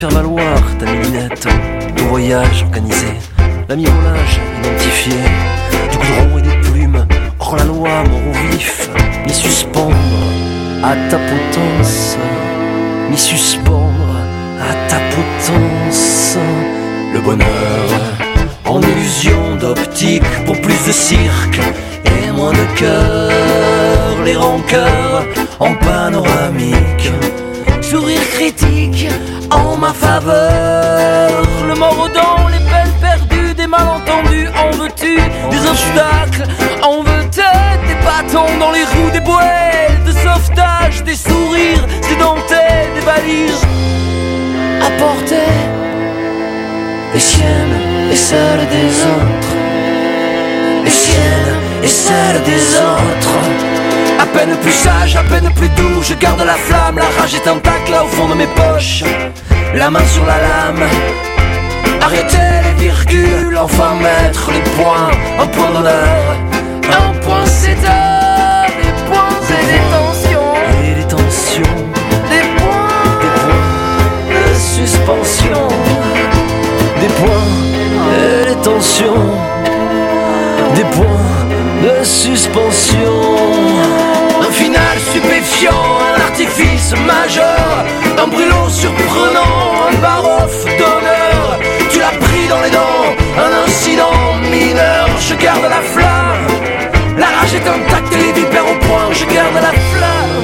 Faire valoir ta milinette, ton voyage organisé, la mirolage identifié, du goudron et des plumes, hors la loi, mort au vif, m'y suspendre à ta potence, m'y suspendre à ta potence. Le bonheur en illusion d'optique pour plus de cirque et moins de cœur, les rancœurs en panoramique, sourire critique en ma faveur, le mordant, les peines perdues, des malentendus, en veux-tu, des obstacles, en veux-tu, des bâtons dans les roues, des bouées de sauvetage, des sourires, des dentelles, des valises à porter, les siennes et celles des autres, les siennes et celles des autres. À peine plus sage, à peine plus doux, je garde la flamme, la rage est intacte là au fond de mes poches, la main sur la lame. Arrêtez les virgules, enfin mettre les points, un point d'honneur, un point c'est des points et des tensions, et des tensions, des points de suspension, des points et des tensions, des points de suspension. Un final stupéfiant, un artifice majeur, un brûlot surprenant, un bar-off d'honneur. Tu l'as pris dans les dents, un incident mineur. Je garde la flamme, la rage est intacte et les vipères au point. Je garde la flamme,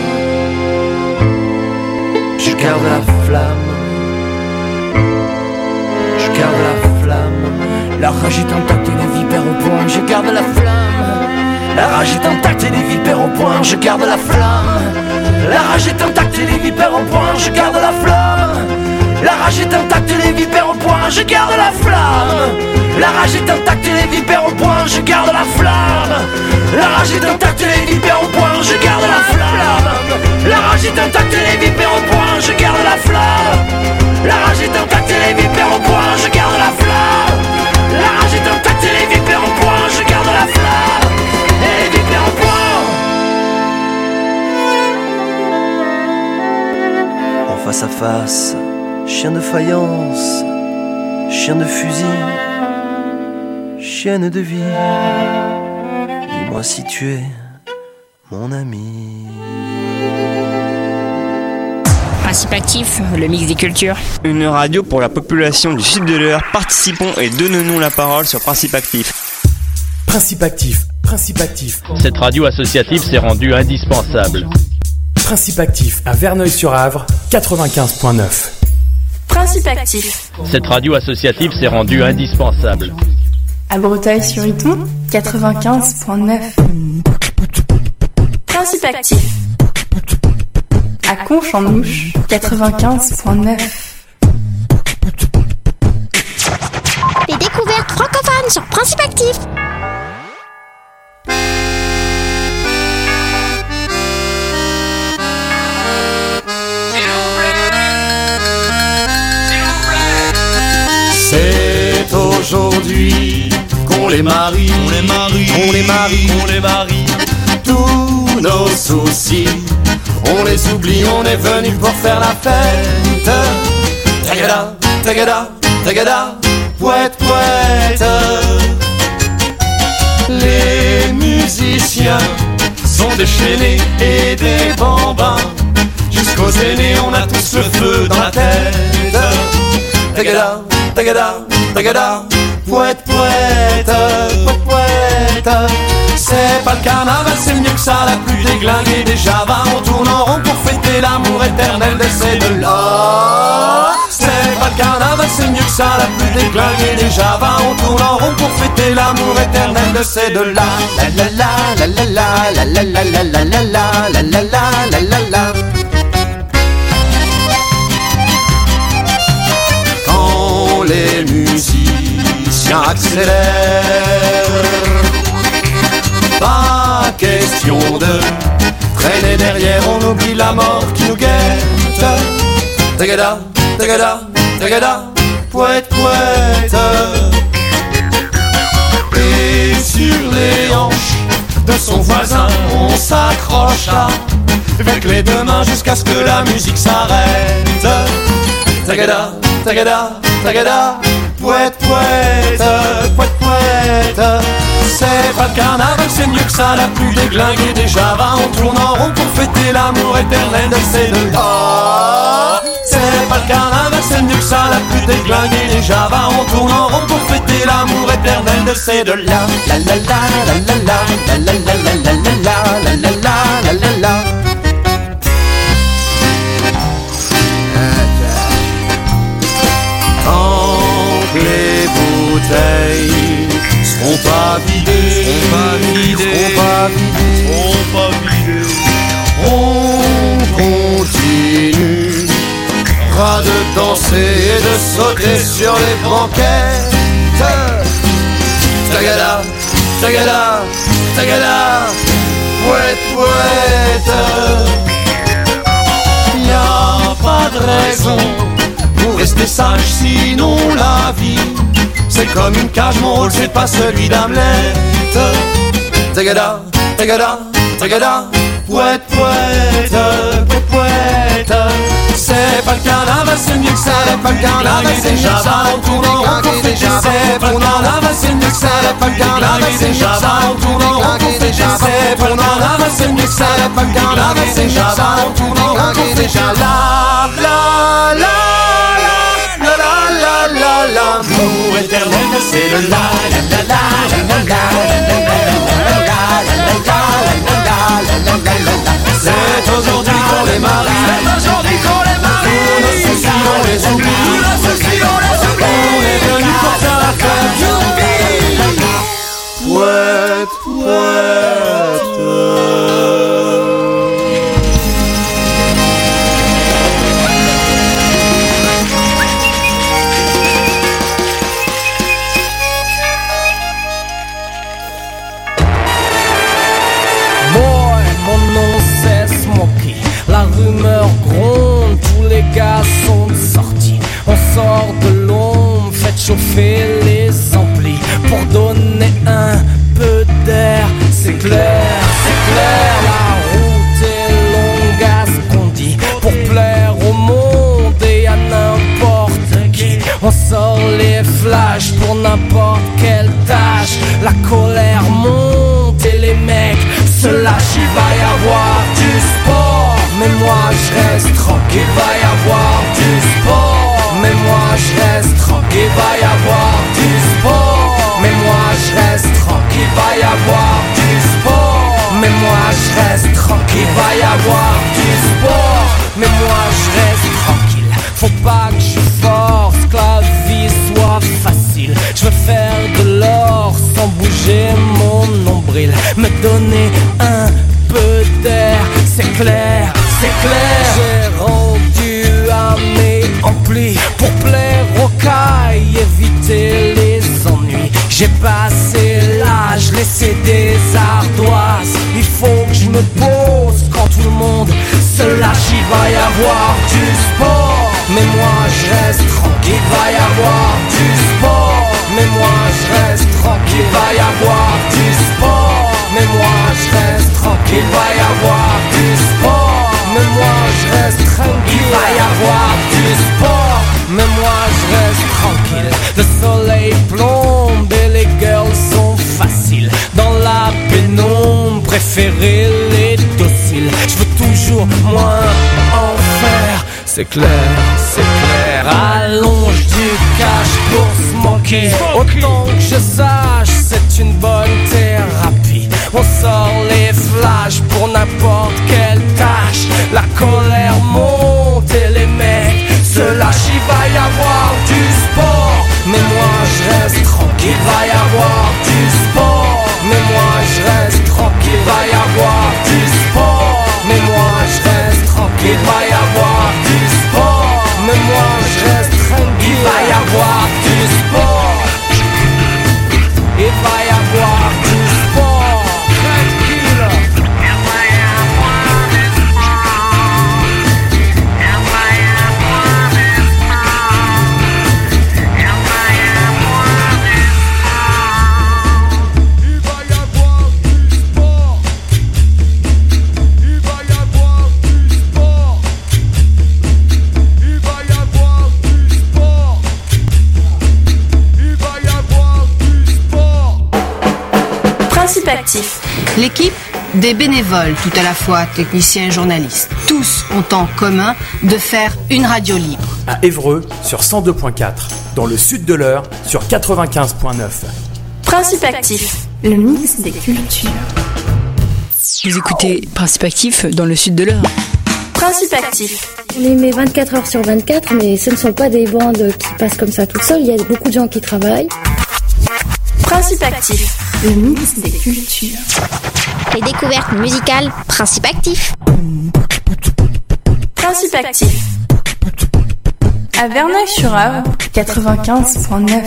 je garde la flamme, je garde la flamme. La rage est intacte et les vipères au point. Je garde la flamme. La rage est intacte et les vipères au point, je garde la flamme. La rage est intacte et les vipères au point, je garde la flamme. La rage est intacte et les vipères au point, je garde la flamme. La rage est intacte et les vipères au point, je garde la flamme. La rage est intacte et les vipères au point, je garde la flamme. La rage est intacte et les vipères au point, je garde la flamme. La rage est intacte et les vipères au point, je garde la flamme. La rage est intacte et les vipères au point, je garde la flamme. En face à face, chien de faïence, chien de fusil, chienne de vie. Dis-moi si tu es mon ami. Principe actif, le mix des cultures. Une radio pour la population du sud de l'Eure. Participons et donnons-nous la parole sur Principe actif. Principe actif, Principe actif. Cette radio associative s'est rendue indispensable. Principe actif à Verneuil-sur-Avre, 95.9. Principe actif. Cette radio associative s'est rendue indispensable. À Breteuil-sur-Iton, 95.9. Principe actif. À Conche-en-Ouche, 95.9. Les découvertes francophones sur Principe actif. C'est aujourd'hui qu'on les marie, on les marie, on les marie, on les marie. Tous nos soucis, on les oublie, on est venu pour faire la fête. Tagada, tagada, tagada, poète, poète. Les musiciens sont déchaînés et des bambins. Jusqu'aux aînés, on a tous le feu dans la tête. Tagada, tagada, tagada, poète, poète, poète, poète. C'est pas le carnaval, c'est mieux que ça, la pluie déglinguée des javas. On tourne en rond pour fêter l'amour éternel de ces deux-là. C'est pas le carnaval, c'est mieux que ça, la pluie déglinguée des javas. On tourne en rond pour fêter l'amour éternel de ces deux-là. La la la la la la la la la la la la la la la la la. Les musiciens accélèrent, pas question de traîner derrière, on oublie la mort qui nous guette. Tagada, tagada, tagada, poète, poète. Et sur les hanches de son voisin, on s'accrocha avec les deux mains jusqu'à ce que la musique s'arrête. Tagada, tagada, tagada, poète, poète, poète, poète. C'est pas le carnaval, c'est mieux que ça, la pluie déglinguée des Java. On tourne en rond pour fêter l'amour éternel de ces deux-là. C'est pas le carnaval, c'est mieux que ça, la pluie déglinguée des Java. On tourne en rond pour fêter l'amour éternel de ces deux-là. La la la la la la la la la la la la la la la la. Tant que les bouteilles seront pas vidées, on continuera de danser et de sauter sur les banquettes. Tagada, tagada, tagada, poète, poète. Y'a pas de raison pour rester sage, sinon la vie c'est comme une cage, mon rôle c'est pas celui d'Hamlet. Tagada, tagada, tagada, poète, poète, poète, poète. C'est pas le carnaval, c'est mieux que ça. C'est pas le carnaval, c'est mieux que ça. On tourne en rond pour fêter. C'est pas le carnaval, c'est mieux que ça. C'est pas le carnaval, c'est mieux que ça. On tourne en rond pour fêter. C'est pas le carnaval, c'est mieux que ça. C'est pas le carnaval, c'est mieux que ça. On tourne en rond pour fêter. La la la la la la la la. L'amour éternel, c'est le la la la la la la la. C'est aujourd'hui qu'on les marie. C'est aujourd'hui qu'on les marie. Tous nos soucis on les oublie. Tous nos soucis on les oublie. On est venu pour faire la fête. Poète, poète. La rumeur gronde, tous les gars sont sortis. On sort de l'ombre, faites chauffer les amplis pour donner un peu d'air. C'est clair, la route est longue à ce qu'on dit, pour plaire au monde et à n'importe qui. On sort les flashs pour n'importe quelle tâche. La colère monte et les mecs se lâchent. Il va y avoir du sport, mais moi je reste tranquille. Va y avoir du sport, mais moi je reste tranquille. Va y avoir du sport, mais moi je reste tranquille. Va y avoir du sport, mais moi je reste tranquille. Va y avoir du sport, mais moi je reste tranquille. Faut pas que je force, que la vie soit facile. Je veux faire de l'or sans bouger mon nombril. Me donner un peu d'air, c'est clair, c'est clair. J'ai rendu à mes amplis pour plaire aux cailles, éviter les ennuis. J'ai passé l'âge, laissé des ardoises. Il faut que je me pose quand tout le monde se lâche. Il va y avoir du sport, mais moi je reste tranquille. Il va y avoir du sport, mais moi je reste tranquille. Il va y avoir du sport, mais moi je reste tranquille. Il va y avoir du sport, mais moi je reste tranquille. Il va y avoir du sport, mais moi je reste tranquille. Le soleil plombe et les girls sont faciles. Dans la pénombre, préférer les dociles. Je veux toujours moins en faire. C'est clair, c'est clair. Allonge du cash pour se manquer. Autant que je sache, c'est une bonne thérapie. On sort les flashs pour n'importe quelle tâche. La colère monte et les mecs se lâchent. Il va y avoir du sport, mais moi je reste tranquille. Il va y avoir du sport, mais moi je reste tranquille. Il va y avoir du sport, mais moi je reste tranquille. Il va y avoir du sport, mais moi je reste tranquille. Il va y avoir du sport, il va y avoir du sport, tranquille. Principactif. L'équipe, des bénévoles, tout à la fois techniciens et journalistes. Tous ont en commun de faire une radio libre. À Évreux sur 102.4, dans le sud de l'Eure sur 95.9. Principactif, le mix des cultures. Vous écoutez Principactif dans le sud de l'Eure. Principactif. On les met 24 heures sur 24, mais ce ne sont pas des bandes qui passent comme ça toutes seules. Il y a beaucoup de gens qui travaillent. Principactif, le mix des cultures. Les découvertes musicales, Principactif. Principactif. À Verneuil-sur-Avre, 95.9.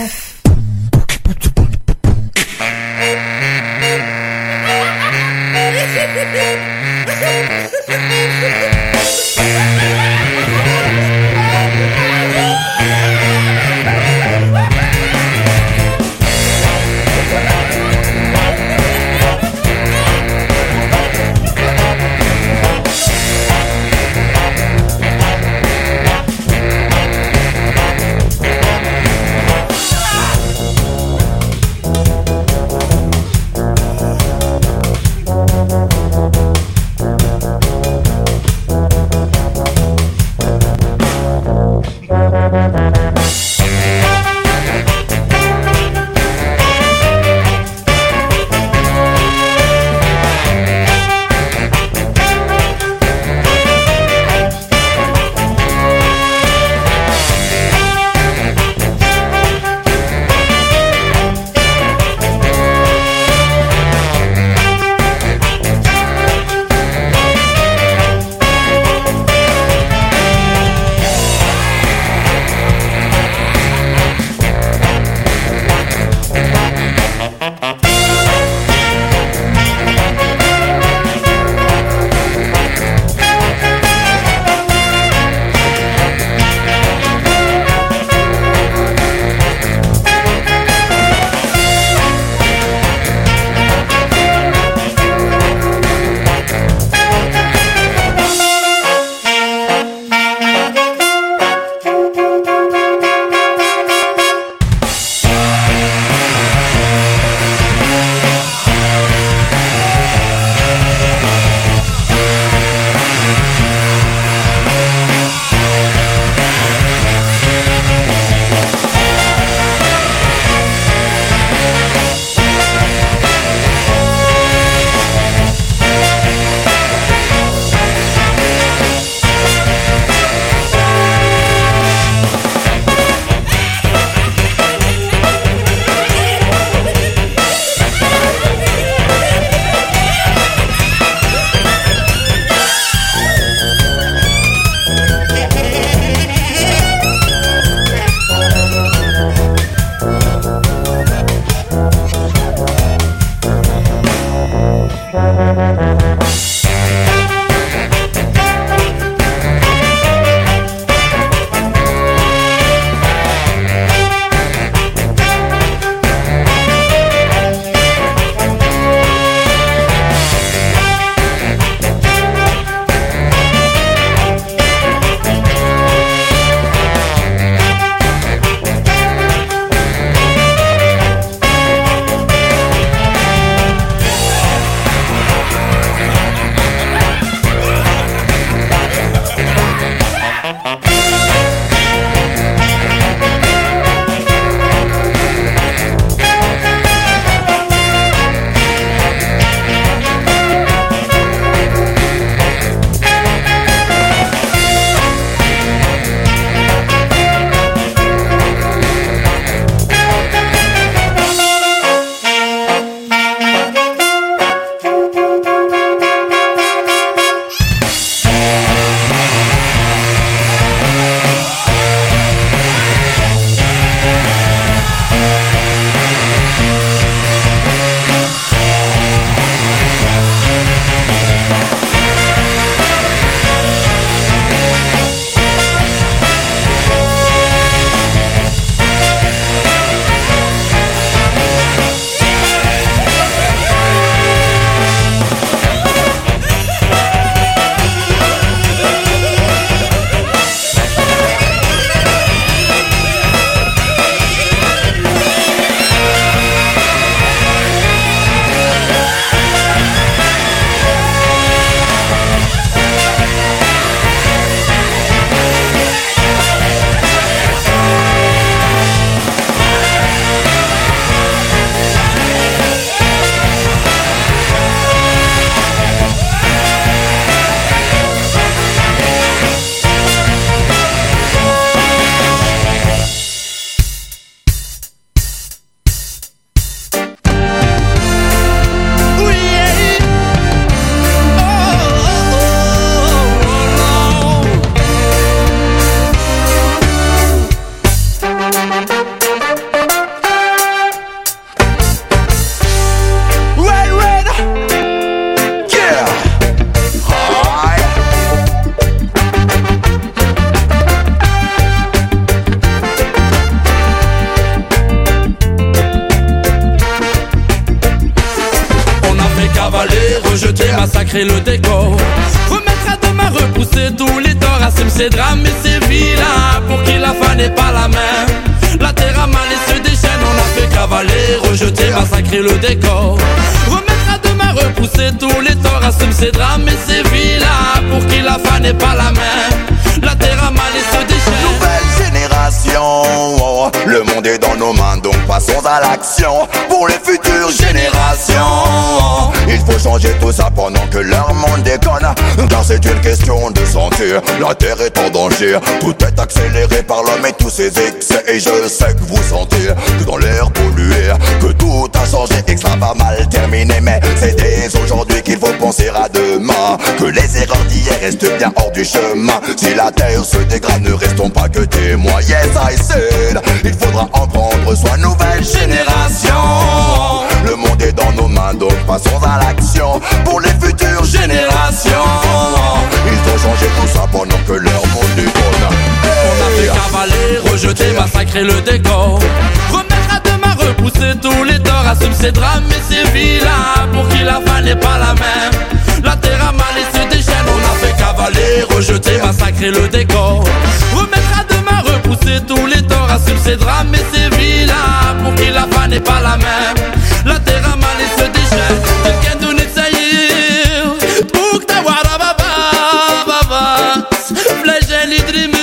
rejeter, massacrer le décor. Remettre à demain, repousser tous les torts, assume ses drames et ses vilains, pour qui la fin n'est pas la même. La terre a mal et se déchaîne, on a fait cavaler, rejeter, massacrer le décor. Remettre à demain, repousser tous les torts, assume ses drames et ses vilains, pour qui la fin n'est pas la même. La terre a mal et se déchaîne. Nouvelle génération, le monde est dans nos mains, donc passons à l'action. Pour les futures générations, il faut changer tout ça pendant que leur monde déconne. Car c'est une question de santé, la terre est en danger. Tout est accéléré par l'homme et tous ses excès. Et je sais que vous sentez que dans l'air pollué, que tout a changé et que ça va mal terminer. Mais c'est dès aujourd'hui qu'il faut penser à demain, que les erreurs d'hier restent bien hors du chemin. Si la terre se dégrade, ne restons pas que témoins. Yes, I said, il faudra en prendre soin. Nouvelle génération, le monde est dans nos mains, donc passons à l'action. Pour les futures générations, il faut changer tout ça pendant que leur monde déconne. On a fait cavaler, rejeter, massacrer le décor. Remettre à demain, repousser tous les torts, assume ses drames et ses vilains, pour qui la fin n'est pas la même. La terre a mal et se déchaîne, on a fait cavaler, rejeter, massacrer le décor. Remettre à demain, repousser tous les torts, assume ses drames et ses vilains, pour qui la fin n'est pas la même. La terre a mal et se déchaîne. Quelqu'un donne ça y est, pour que ta wara baba baba, flèche l'idrim.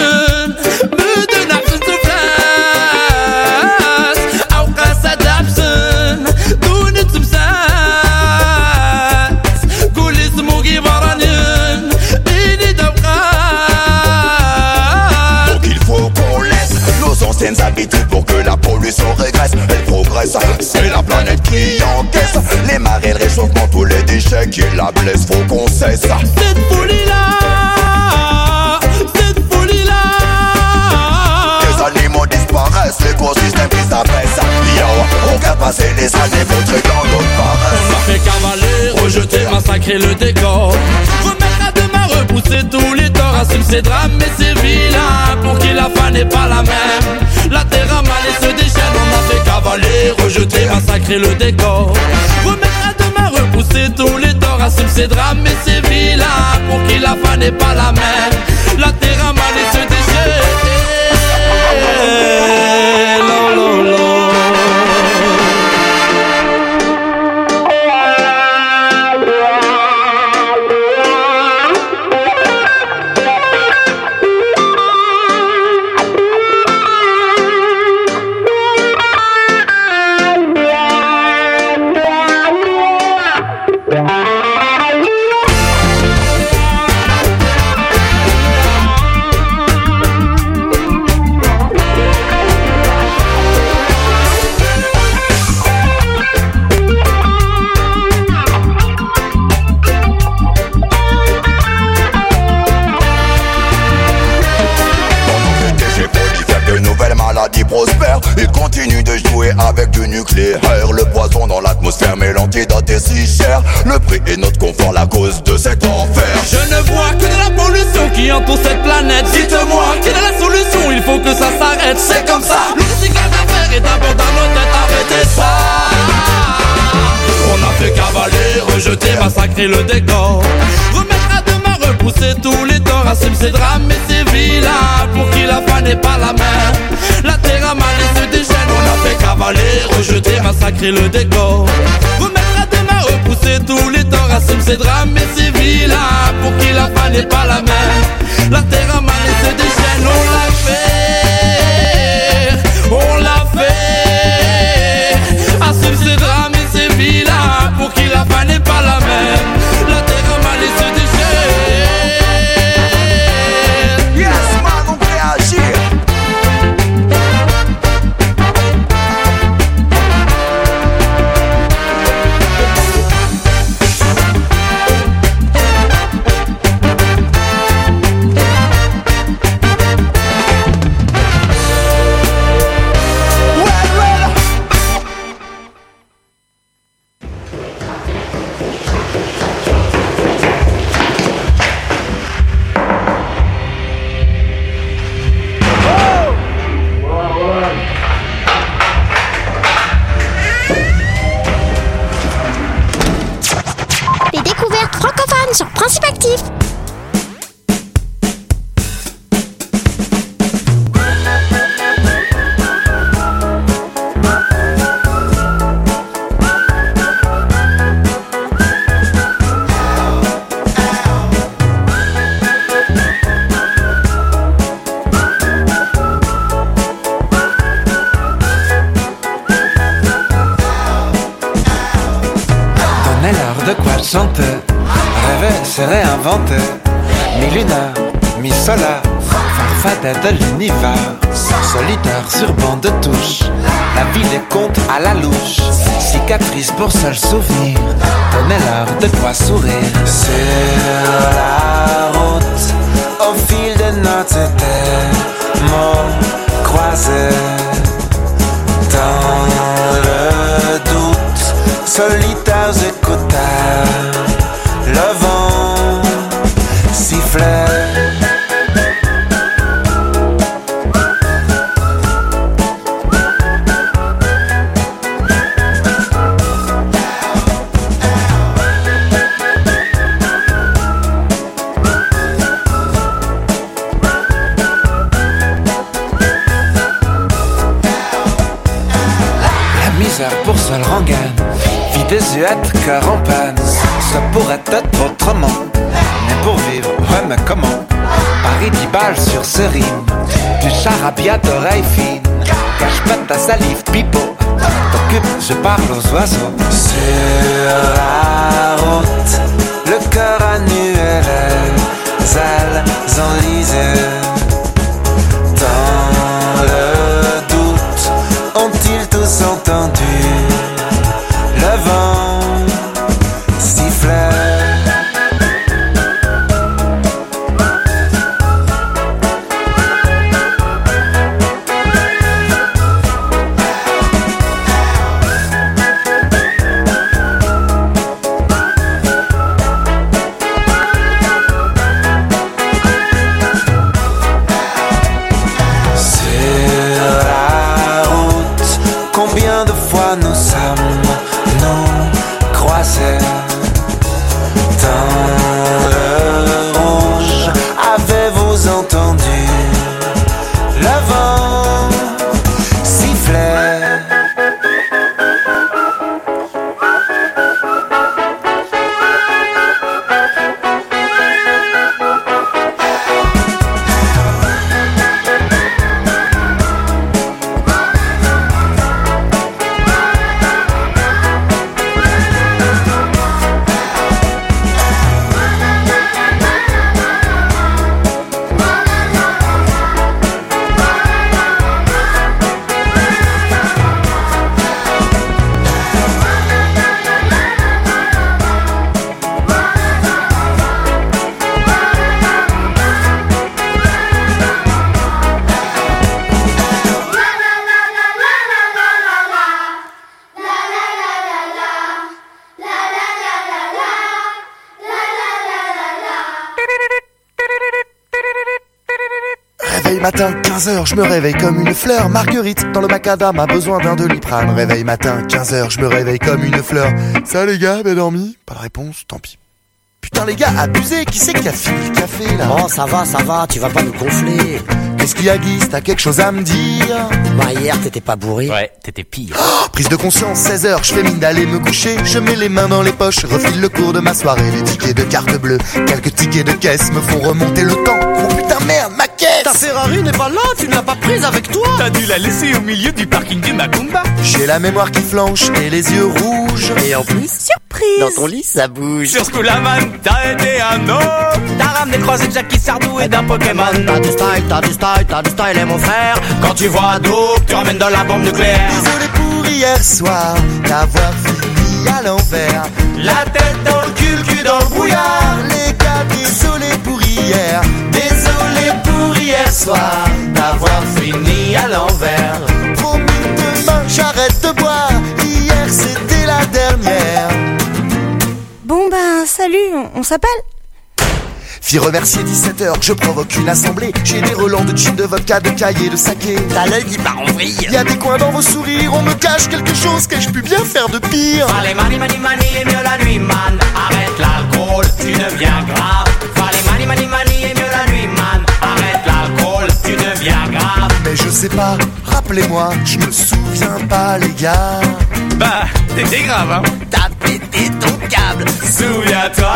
Habitudes pour que la pollution régresse. Elle progresse, c'est la planète qui encaisse. Les marées, le réchauffement, tous les déchets qui la blessent, faut qu'on cesse. Cette folie-là, cette folie-là. Les animaux disparaissent, l'écosystème qui s'abaisse. Yo, on va passer les années vautrées dans notre paresse. On a fait cavaler, rejeter, massacrer le décor. Remettre à demain, repousser tous les torts, assume ses drames et ses vilains, pour qui la fin n'est pas la même. La terre a mal et se déchaîne, on a fait cavaler, rejeter, massacrer le décor. Remettre à demain, repousser tous les torts, assume ses drames et ses vilains, pour qui la fin n'est pas la même. La terre a mal et se déchaîne. Il continue de jouer avec du nucléaire. Le poison dans l'atmosphère, mais l'antidote est si cher. Le prix est notre confort, la cause de cet enfer. Je ne vois que de la pollution qui entoure cette planète. Dites-moi, quelle est la solution? Il faut que ça s'arrête, c'est comme ça. Le recyclage à faire est d'abord dans nos têtes, arrêtez ça. On a fait cavaler, rejeter, massacrer le décor. Remettre à demain, repousser tous les torts, assume ses drames et ses vilains, pour qui la fin n'est pas la même. La terre a mal et se déchaîne, on a fait cavaler, rejeter, massacrer le décor. Remettre à demain, repousser tous les torts, assume ses drames et ses vilains, pour qui la fin n'est pas la même. La terre a mal et se déchaîne, on l'a fait, on l'a fait. Assume ses drames et ses vilains, pour qui la fin n'est pas la même. La terre a mal et se déchaîne. Yes man, on peut agir. Actif. De quoi chanter, rêver c'est réinventer. Mi-luna, mi-sola, farfadet de l'univers. Solitaire sur banc de touche, la vie les compte à la louche. Cicatrice pour seul souvenir, donnez-leur de quoi sourire. Sur la route, au fil de notre terre, mots croisés. Dans le doute, solitaires écouteurs, le vent sifflait. Pour seul rengaine, vie désuète, cœur en panne. Ça pourrait être autrement, mais pour vivre, ouais mais comment? Paris 10 balles sur ce rime, du charabia d'oreilles fines. Cache pas ta salive, pipeau, t'occupe, je parle aux oiseaux. Sur la route, le cœur à nu et les ailes enlisées. Dans le doute, ont-ils tous entendu le vent siffler? Nous sommes nous croisés dans le rouge. Avez-vous entendu le vent siffler? Réveil matin, 15h, je me réveille comme une fleur. Marguerite, dans le macadam, a besoin d'un Doliprane. Réveil matin, 15h, je me réveille comme une fleur. Ça les gars, bien dormi? Pas de réponse, tant pis. Putain les gars, abusé, qui c'est qui a fini le café là? Oh ça va, tu vas pas nous gonfler. Qu'est-ce qu'il y a Guy, t'as quelque chose à me dire? Bah hier t'étais pas bourré. Ouais, t'étais pire. Oh, prise de conscience, 16h, je fais mine d'aller me coucher. Je mets les mains dans les poches, refile le cours de ma soirée. Les tickets de carte bleue, quelques tickets de caisse me font remonter le temps. Oh putain merde, ma caisse! Ta Ferrari n'est pas là, tu ne l'as pas prise avec toi. T'as dû la laisser au milieu du parking du Macumba. J'ai la mémoire qui flanche et les yeux rouges. Et en plus, surprise, dans ton lit ça bouge. Sur Schoolaman, t'as été un homme. T'as ramené croisé de Jackie Sardou et d'un Pokémon. T'as du style et mon frère. Quand tu vois un dope, tu ramènes dans la bombe nucléaire. Désolé pour hier soir, d'avoir fini à l'envers. La tête dans le cul dans le brouillard. Les gars, désolé pour hier. Désolé pour hier soir, d'avoir fini à l'envers. Promis demain, j'arrête de boire. Hier c'était la dernière. Bon ben salut, on s'appelle? Fille remercier 17h, je provoque une assemblée. J'ai des relents de gin, de vodka, de cahiers, de saké. T'as l'œil qui part en vrille. Y'a des coins dans vos sourires, on me cache quelque chose qu'ai-je pu bien faire de pire. Allez mani, et mieux la nuit man. Arrête l'alcool, tu deviens grave. sais pas, rappelez-moi, je me souviens pas les gars. Bah, t'étais grave, hein. T'as pété ton câble, souviens-toi.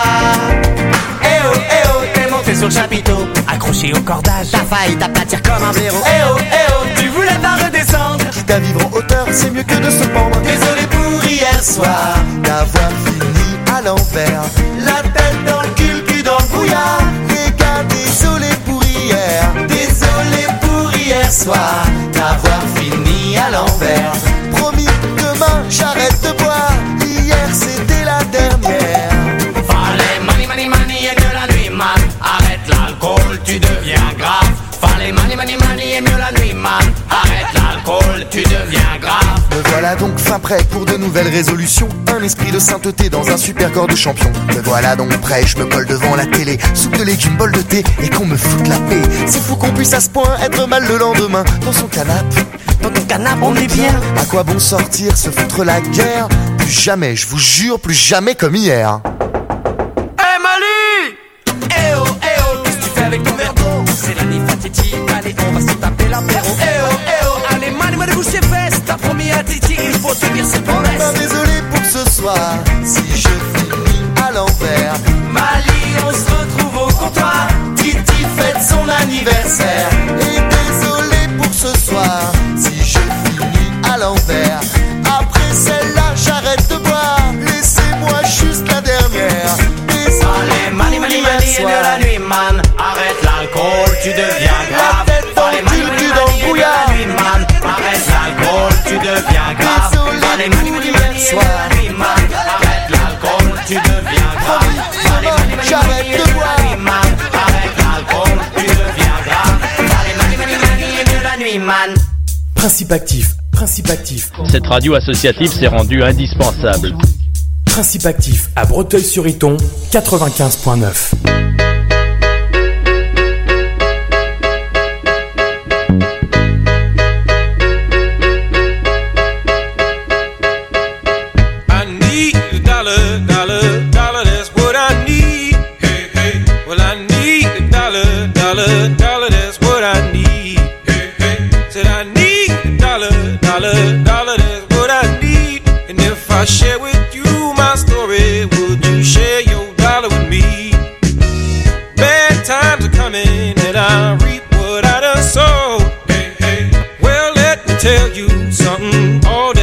Eh oh, t'es monté sur le chapiteau, accroché au cordage, t'as failli t'aplatir comme un blaireau. Eh oh, tu voulais pas redescendre. Quitte à vivre en hauteur, c'est mieux que de se pendre. Désolé pour hier soir, d'avoir fini à l'envers. la tête dans le cul dans le brouillard. Les gars, désolé pour hier. Désolé pour hier soir, d'avoir fini à l'envers. Promis, demain j'arrête de boire. Hier c'était la dernière. Fallait money et mieux la nuit man. Arrête l'alcool, tu deviens grave. Fallait money et mieux la nuit man. Arrête l'alcool, tu deviens grave. Me voilà donc fin prêt pour de nouvelles résolutions. Un esprit de sainteté dans un super corps de champion. Me voilà donc prêt, je me colle devant la télé. Soupe de légumes, bol de thé et qu'on me foute la paix. C'est fou qu'on puisse à ce point être mal le lendemain. Dans son canapé, dans ton canapé on est bien. À quoi bon sortir, se foutre la guerre? Plus jamais, je vous jure, plus jamais comme hier. Hey Mali! Eh oh, qu'est-ce que tu fais avec ton verre d'eau? C'est la nuit fatidique, allez on va se taper l'apéro. Eh oh, allez Mali, bouge tes fesses. T'as promis à Titi, il faut tenir ses promesses. Ben, désolé pour ce soir, si je finis à l'envers. Mali, on se retrouve au comptoir. Titi fête son anniversaire. Et désolé pour ce soir, si je finis à l'envers. Après celle-là, j'arrête de boire. Laissez-moi juste la dernière. Allez, Mali, et mieux la nuit, man. Arrête l'alcool, tu deviens grave. Allez, Mali, dans le brouillard. Man. Arrête l'alcool, tu deviens grave. Allez, Mali, et mieux la nuit, man. Arrête l'alcool, tu deviens grave. Allez, Mali, j'arrête de boire. Man. Arrête l'alcool, tu deviens grave. Allez, Mali, et mieux la nuit, man. Principe actif. Cette radio associative s'est rendue indispensable. Principe actif à Breteuil-sur-Iton, 95.9. I need a dollar, that's what I need. Hey, well I need a dollar, that's what I need. Hey, said I need a dollar, that's what I need. And if I share with you my story, would you share your dollar with me? Bad times are coming and I reap what I done sowed. Hey, well let me tell you something, all